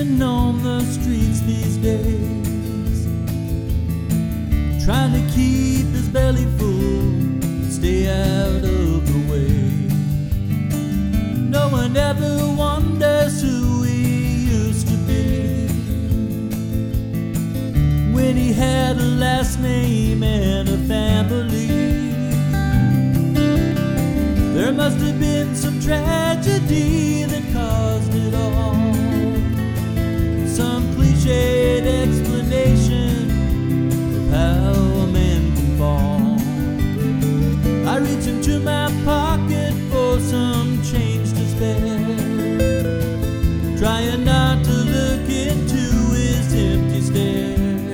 living on the streets these days, trying to keep his belly full and stay out of the way. No one ever wonders who he used to be, when he had a last name and a family. There must have been some tragedy that caused it all, some cliched explanation of how a man can fall. I reach into my pocket for some change to spare, trying not to look into his empty stare.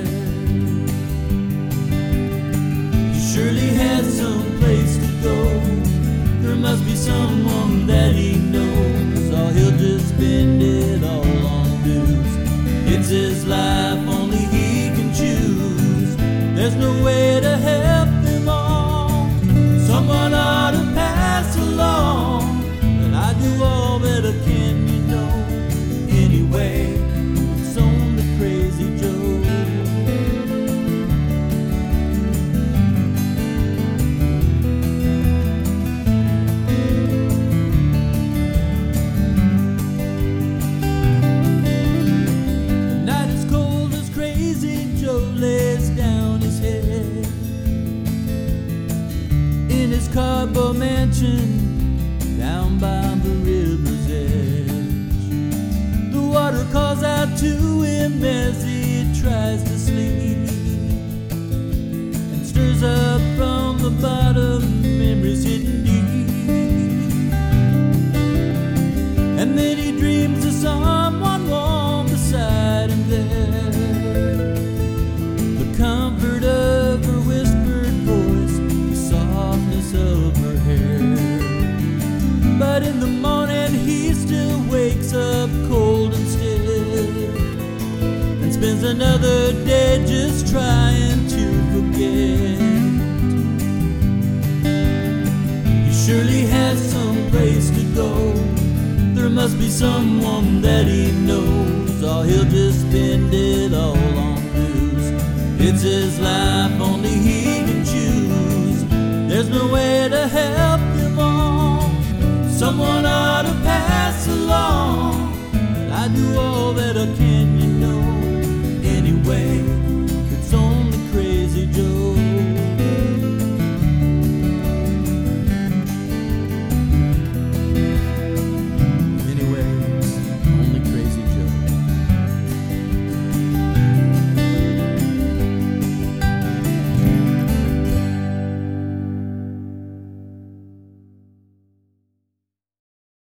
He surely has some place to go. There must be someone that he knows, or he'll just spend it all on dues. It's his life, only he can choose. There's no way to help them all. Someone ought to pass along, but I do all that I can, you know. Anyway, it's on the Crazy Joe. Lays down his head in his cardboard mansion down by the river's edge. The water calls out to him as he tries to sleep, and stirs up from the bottom memories hidden deep. And then he dreams of someone warm beside him there, comfort of her whispered voice, the softness of her hair. But in the morning he still wakes up cold and still, and spends another day just trying to forget. He surely has some place to go. There must be someone that he knows, or he'll just spend it all on booze. It's his life, only he can choose. There's no way to help them all. Someone ought to pass along, but I do all that I can.